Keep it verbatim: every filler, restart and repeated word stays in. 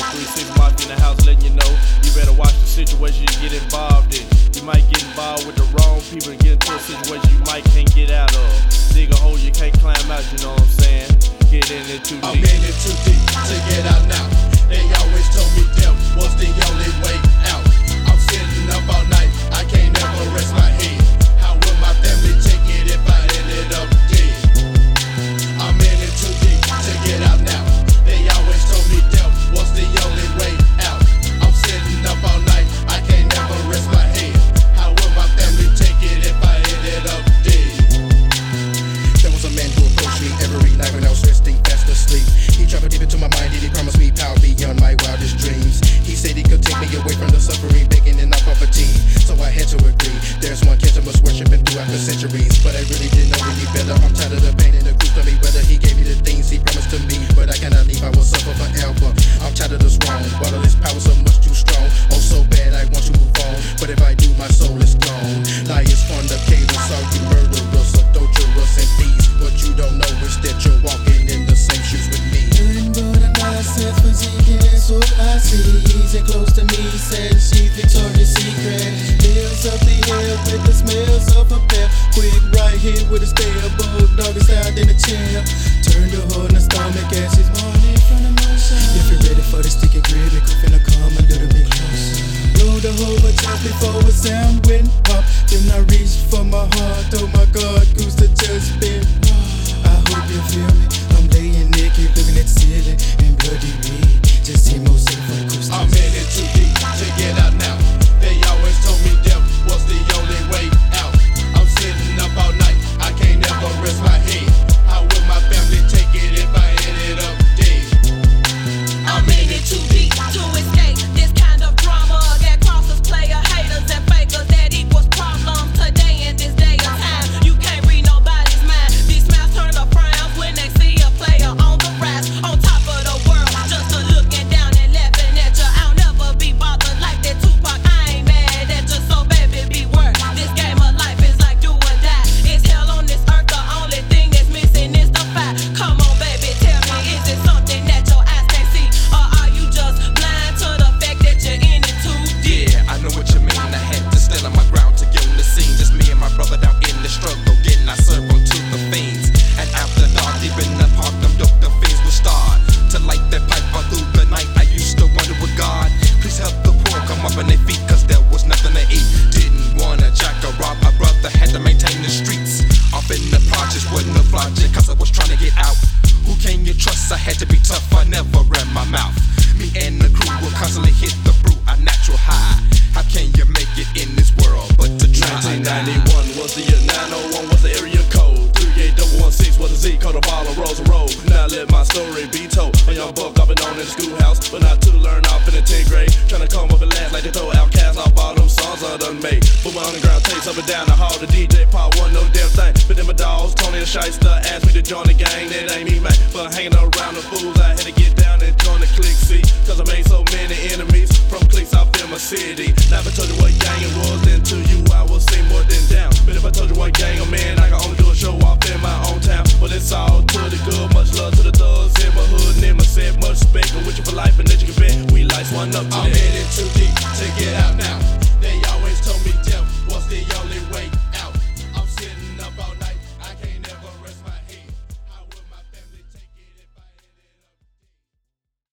three six Mafia in the house letting you know you better watch the situation you get involved in. You might get involved with the wrong people and get into a situation you might can't get out of. Dig a hole you can't climb out, you know what I'm saying? Get in it too deep. I'm in it too deep to get out now. They always told me death was the only way out. I'm sitting up all night, I can't never rest my head. How will my family take it if I ended up dead? I'm in it too deep to get out now. They always told me death was the only way out. I'm sitting up all night, I can't never rest my head. How will my family take it if I ended up dead? There was a man who approached me every night when I was resting fast asleep. He tried to deep into my mind and he promised me power beyond my wildest dreams. He said he could take me away from the suffering, begging and not poverty. So I had to agree. There's one catch I must worship and throughout the centuries, but I really didn't know any better. I'm tired of the pain and the truth told me whether he gave me the things he promised to me, but I cannot leave. I will suffer forever. I'm tired of this wrong. While all this power so much too strong, oh so bad I want to move on, but if I do, my soul is gone. Liars, fornicators, all you murderers, adulterers, and thieves. What you don't know is that you're walking in the same shoes with me. Nothing but a nonsense physique, and that's what I see. Easy close to me, said she's Victoria's Secret. Hills up the hill with the smells of a pear. Quick right here with a stare, bulldog is out in a chair. Turn the hood in the stomach as she's morning from the motion. If you're ready for the sticky grip, it could finna come a little bit closer. Blow the whole but just before a sound went pop. Then I reached for my heart, oh my God, goose to just been. I hope you feel me. I'm laying naked, looking at the ceiling and bloody red. Just see more safe for the coast. I'm in it too deep to get out now. They always told me death was the only way out. I'm sitting up all night, I can't never rest my head. How will my family take it if I ended up dead? I'm in it too deep to escape this kind of drama that crosses player haters and fakers that equals problems today in this day of time. You can't read nobody's mind. These smiles turn to frowns when they see a player on the rise, on top of the world, just a looking down and laughing at you. I'll never be bothered like that Tupac. I ain't mad at you, so baby beware. This game of life is like do or die. It's hell on this earth, the only thing that's missing is the fire. Come on, baby, tell me, is it something that your eyes can't see, or are you just blind to the fact that you're in it too deep? Yeah, I know what you mean. I had to stand on my ground to get on the scene. Just me and my brother down in the struggle, getting our serve on to the fiends. And after dark, deep in the park, them dope the fiends will start to light that pipe all through the night. I used to wonder with God, please help the poor come up on their feet, cause there was nothing to eat. Didn't wanna jack or rob, my brother had to maintain the streets. Off in the projects, wasn't a project, cause I was trying to get out. Who can you trust? I had to be tough, I never ran my mouth. Me and the crew will constantly hit the brew, a natural high. How can you make it in this world but to try? nineteen ninety-one was the year, nine oh one was the area code. three eight one one six was the Z, called a ball of Rosa Road. Now let my story be told. A young buck I've been on in the schoolhouse, but not to learn off in the tenth grade. Tryna come up and last like they told Outcast off all them songs I done made. But my underground tapes up and down the hall, the D J Paul wasn't no damn thing. But then my dogs, Tony and Shyster, asked me to join the gang. That ain't me, man. But hanging around the fools, I had to get down and join the clique, see. Cause I made so many enemies from cliques out in my city. Now if I told you what gang it was, then to you I will say more than down. But if I told you what gang I'm in, I can only do a show off in my own town. But it's all to the good, much love to the thugs in my hood and in my set. Much respect, and with you for life and that you can bet we lights one up to I'm in it too deep